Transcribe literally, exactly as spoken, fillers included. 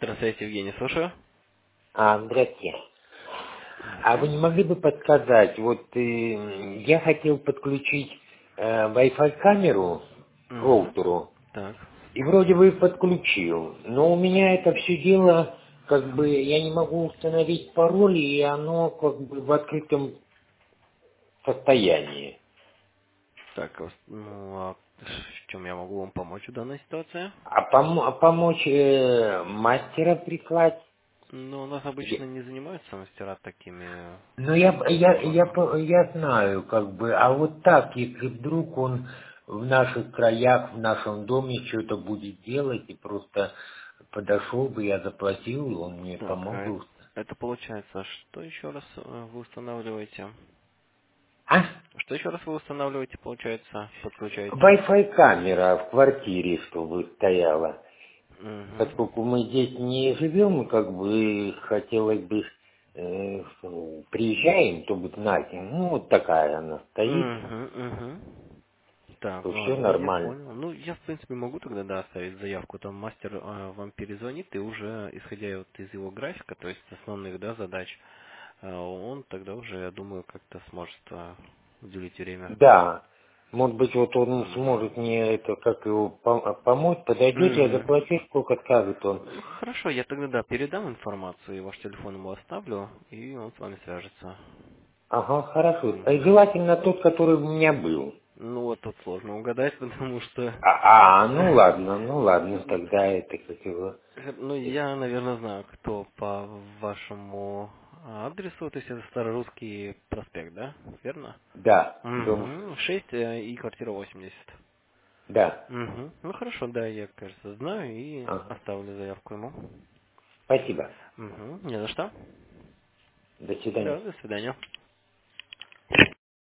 Здравствуйте, Евгений, слушаю. А, здравствуйте. А вы Здравствуйте. не могли бы подсказать, вот э, я хотел подключить э, Wi-Fi камеру к Угу. роутеру, Так. и вроде бы подключил, но у меня это все дело, как бы я не могу установить пароль, и оно как бы в открытом состоянии. Так, а, ну, а в чем я могу вам помочь в данной ситуации? А помо- а помочь э, мастера прислать? Ну, у нас обычно не занимаются мастера такими Ну, я, я, я, вопросами. по- я знаю, как бы, а вот так, если вдруг он в наших краях, в нашем доме что-то будет делать, и просто подошел бы, я заплатил, и он мне Так, помог а бы. это получается, что еще раз э, вы устанавливаете? А? Что еще раз вы устанавливаете, получается, подключаете? Wi-Fi камера в квартире, чтобы стояла. Угу. Поскольку мы здесь не живем, как бы хотелось бы, э, приезжаем, чтобы знать, ну, вот такая она стоит, Угу, угу. Так, что все ладно, я нормально. понял. Ну, я, в принципе, могу тогда, да, оставить заявку. Там мастер э, вам перезвонит, и уже, исходя вот из его графика, то есть основных, да, задач, э, он тогда уже, я думаю, как-то сможет э, уделить время. Да. Может быть, вот он Мгм. сможет мне это, как его пом- помочь, подойдет, я Мгм. заплачу, сколько скажет он. Ну, хорошо, я тогда, да, передам информацию, и ваш телефон ему оставлю, и он с вами свяжется. Ага, хорошо. А Мгм. желательно тот, который у меня был. Ну, вот тут сложно угадать, потому что... А, а, ну ладно, ну ладно, тогда это как его. Э, Ну, я, наверное, знаю, кто по вашему адресу, то есть это Старорусский проспект, да? Верно? Да, дом. Угу. шесть э, и квартира восемьдесят. Да. Угу. Ну, хорошо, да, я, кажется, знаю и Ага. оставлю заявку ему. Спасибо. Угу. Не за что. До свидания. Да, до свидания.